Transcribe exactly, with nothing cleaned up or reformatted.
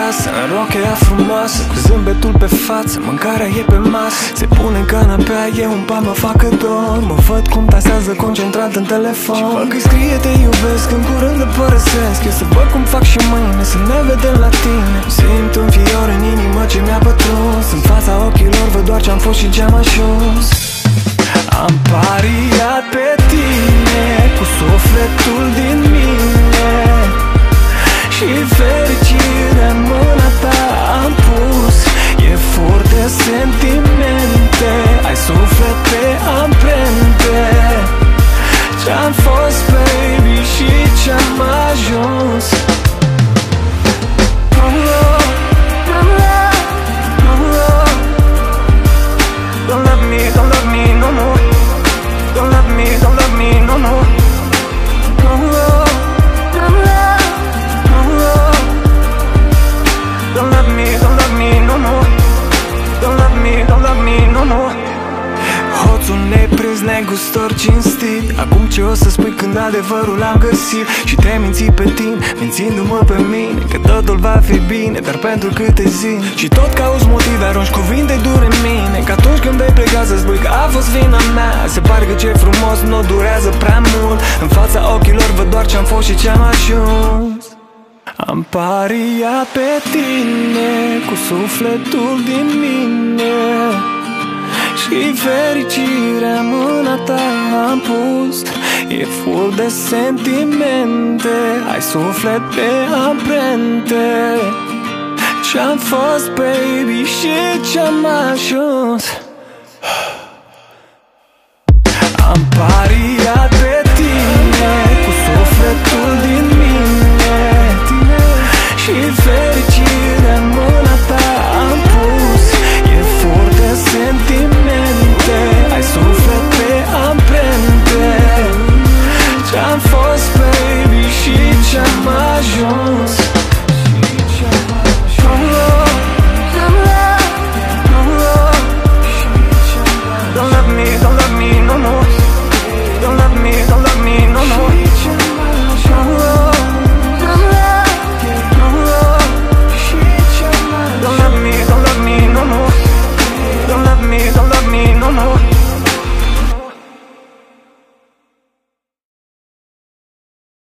acasă, în rochea frumoasă, cu zâmbetul pe față, mâncarea e pe masă. Se pune în canapea, eu un pan mă facă dor. Mă văd cum tasează concentrat în telefon și văd că scrie te iubesc, în curând îl părăsesc. Eu să văd cum fac și mâine, să ne vedem la tine. Simt un fior în inimă ce mi-a pătruns. În fața ochilor văd doar ce-am fost și ce-am ajuns. Am pariat pe tine cu sufletul din mine și fericirea în mâna ta am pus. E fur de sentimente, ai suflet pe amprente. Ce-am fost, baby, și ce-am ajuns. Don't love me, don't love me no more. Don't love me, don't love me no more. No more, no more, no more. Don't love me, don't love me no more. Don't love me, don't love me no more. Hoțul neprins, negustor cinstit. Acum ce o să spui când adevărul am găsit? Și te-ai mințit pe tine, mințindu-mă pe mine, că totul va fi bine, dar pentru câte zile. Și tot cauți motive, arunci cuvinte dure în mine, că atunci când vei pleca să spui că a fost vina mea. Se pare că ce frumos nu durează prea mult. În fața ochilor văd doar ce-am fost și ce-am ajuns. Am pariat pe tine cu sufletul din mine și fericirea în mâna ta am pus. E full de sentimente, ai suflet pe amprente. Ce-am fost, baby, și ce-am ajuns. Am pariat